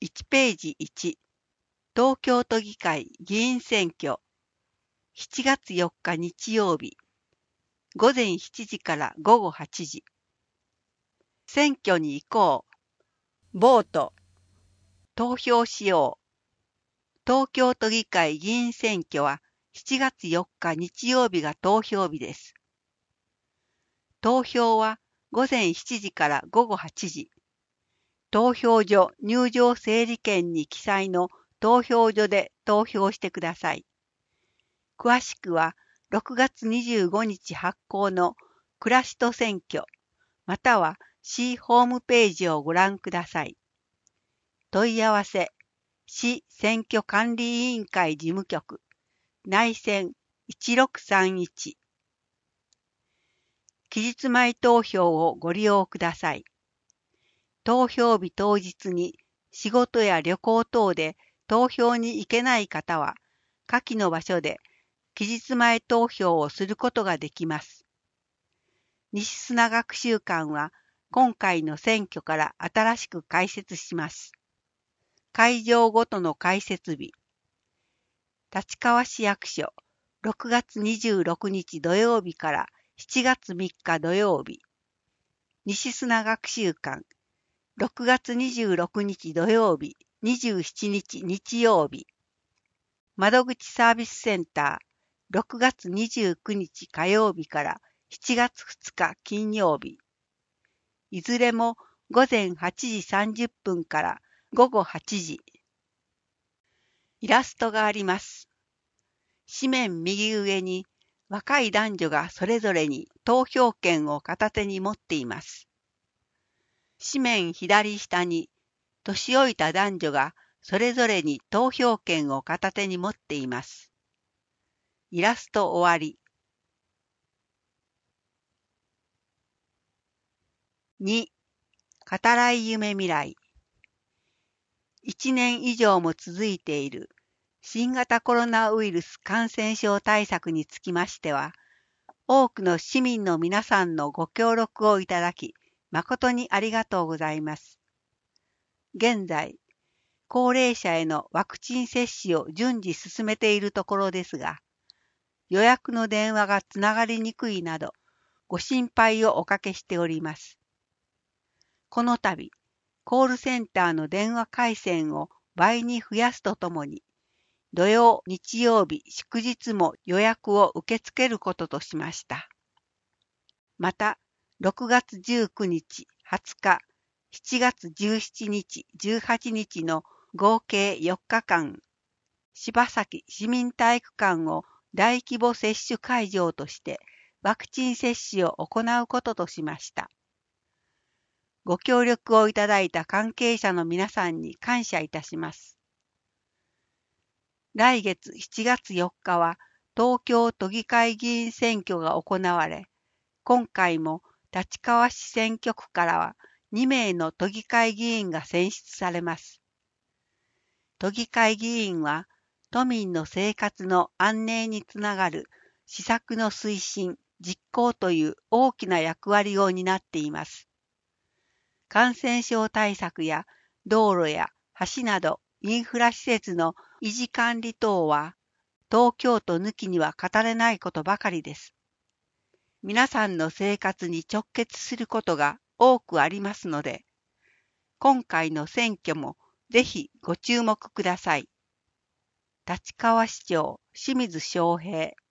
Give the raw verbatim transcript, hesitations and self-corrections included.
いちページいち、東京都議会議員選挙、しちがつよっか日曜日、ごぜんしちじからごごはちじ。選挙に行こう。ボート。投票しよう。東京都議会議員選挙はしちがつよっか日曜日が投票日です。投票はごぜんしちじからごごはちじ。投票所入場整理券に記載の投票所で投票してください。詳しくはろくがつにじゅうごにち発行の暮らしと選挙または市ホームページをご覧ください。問い合わせ市選挙管理委員会事務局内線いちろくさんいち。期日前投票をご利用ください。投票日当日に仕事や旅行等で投票に行けない方は下記の場所で期日前投票をすることができます。西砂学習館は今回の選挙から新しく開設します。会場ごとの開設日。立川市役所ろくがつにじゅうろくにち土曜日からしちがつみっか土曜日。西砂学習館ろくがつにじゅうろくにち土曜日、にじゅうしちにち日曜日。窓口サービスセンターろくがつにじゅうくにち火曜日からしちがつふつか金曜日。いずれもごぜんはちじさんじゅっぷんからごごはちじ。イラストがあります。紙面右上に若い男女がそれぞれに投票券を片手に持っています。紙面左下に年老いた男女がそれぞれに投票券を片手に持っています。イラスト終わり。に. 語らい夢未来。いちねん以上も続いている新型コロナウイルス感染症対策につきましては、多くの市民の皆さんのご協力をいただき、誠にありがとうございます。現在、高齢者へのワクチン接種を順次進めているところですが、予約の電話がつながりにくいなど、ご心配をおかけしております。この度、コールセンターの電話回線を倍に増やすとともに、土曜、日曜日、祝日も予約を受け付けることとしました。また、ろくがつじゅうくにち、はつか、しちがつじゅうしちにち、じゅうはちにちの合計よっかかん、柴崎市民体育館を大規模接種会場としてワクチン接種を行うこととしました。ご協力をいただいた関係者の皆さんに感謝いたします。来月しちがつよっかは東京都議会議員選挙が行われ、今回も立川市選挙区からはにめいの都議会議員が選出されます。都議会議員は都民の生活の安寧につながる施策の推進、実行という大きな役割を担っています。感染症対策や道路や橋などインフラ施設の維持管理等は東京都抜きには語れないことばかりです。皆さんの生活に直結することが多くありますので、今回の選挙もぜひご注目ください。立川市長清水翔平